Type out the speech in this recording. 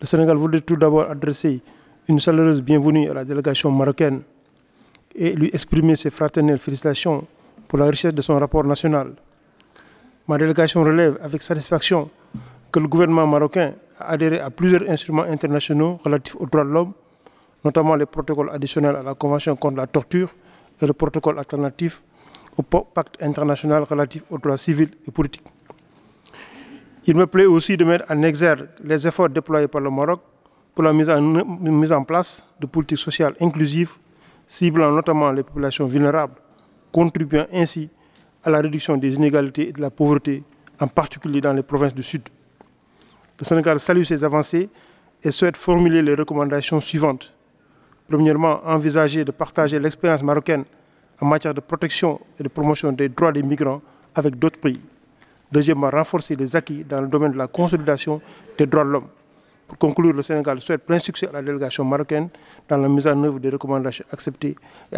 Le Sénégal voudrait tout d'abord adresser une chaleureuse bienvenue à la délégation marocaine et lui exprimer ses fraternelles félicitations pour la richesse de son rapport national. Ma délégation relève avec satisfaction que le gouvernement marocain a adhéré à plusieurs instruments internationaux relatifs aux droits de l'homme, notamment les protocoles additionnels à la Convention contre la torture et le protocole alternatif au pacte international relatif aux droits civils et politiques. Il me plaît aussi de mettre en exergue les efforts déployés par le Maroc pour la mise en place de politiques sociales inclusives, ciblant notamment les populations vulnérables, contribuant ainsi à la réduction des inégalités et de la pauvreté, en particulier dans les provinces du Sud. Le Sénégal salue ces avancées et souhaite formuler les recommandations suivantes. Premièrement, envisager de partager l'expérience marocaine en matière de protection et de promotion des droits des migrants avec d'autres pays. Deuxièmement, renforcer les acquis dans le domaine de la consolidation des droits de l'homme. Pour conclure, le Sénégal souhaite plein succès à la délégation marocaine dans la mise en œuvre des recommandations acceptées